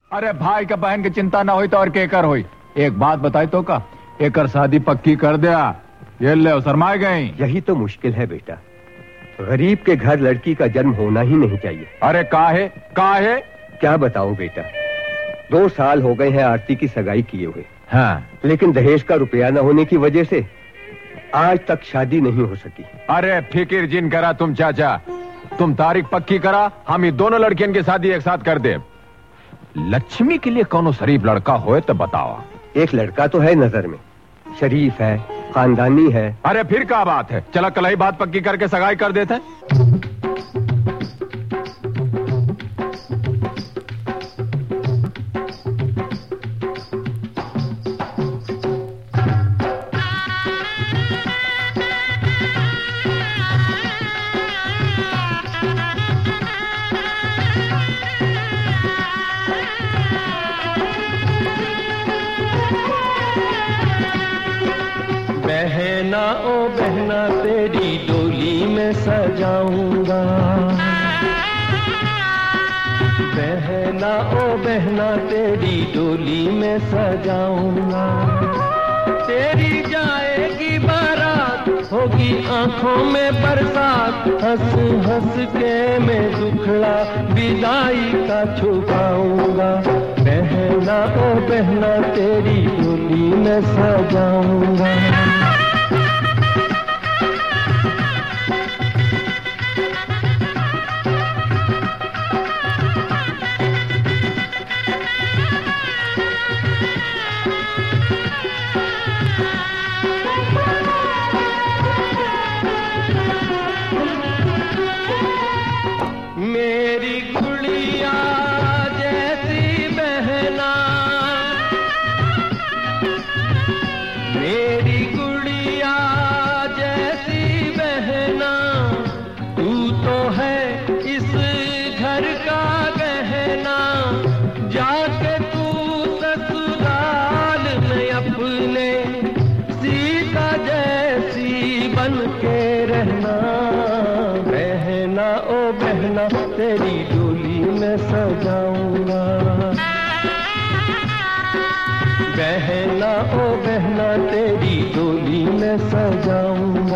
अरे भाई का बहन की चिंता ना हुई तो और केकर हुई। एक बात बताई तो का एकर शादी पक्की कर दिया। ये ले शर्माए गई। यही तो मुश्किल है बेटा, गरीब के घर लड़की का जन्म होना ही नहीं चाहिए। अरे काहे क्या बताऊं बेटा, 2 साल हो गए हैं आरती की सगाई किए हुए। हाँ। लेकिन दहेज का रुपया न होने की वजह से आज तक शादी नहीं हो सकी। अरे फिकिर जिन करा तुम चाचा, तुम तारीख पक्की करा, हम ये दोनों लड़कियों की शादी एक साथ कर दे। लक्ष्मी के लिए कौन शरीफ लड़का होए तो बताओ। एक लड़का तो है नजर में, शरीफ है, खानदानी है। अरे फिर क्या बात है, चला कल ही बात पक्की करके सगाई कर देते। बहना ओ बहना तेरी डोली में सजाऊंगा, बहना ओ बहना तेरी डोली में सजाऊंगा। तेरी जाएगी बारात, होगी आंखों में बरसात, हंस हंस के मैं दुखड़ा विदाई का छुपाऊंगा। बहना ओ बहना तेरी डोली में सजाऊंगा। मेरी गुड़िया जैसी बहना, मेरी गुड़िया जैसी बहना, तू तो है इस घर का गहना। जाके तू ससुराल में अपने सीता जैसी बन के रहना। बहना ओ बहना तेरी डोली में सजाऊंगा, बहना ओ बहना तेरी डोली में सजाऊंगा।